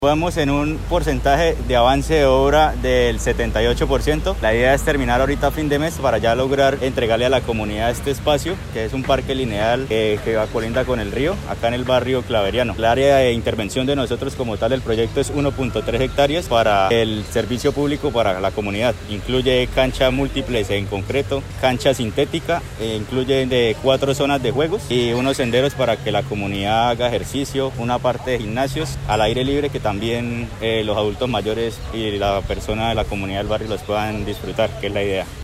Vamos en un porcentaje de avance de obra del 78%. La idea es terminar ahorita a fin de mes para ya lograr entregarle a la comunidad este espacio, que es un parque lineal que colinda con el río, acá en el barrio Claveriano. El área de intervención de nosotros como tal del proyecto es 1.3 hectáreas para el servicio público para la comunidad. Incluye cancha múltiples en concreto, cancha sintética, incluye de 4 zonas de juegos y unos senderos para que la comunidad haga ejercicio, una parte de gimnasios al aire libre que también los adultos mayores y la persona de la comunidad del barrio los puedan disfrutar, que es la idea.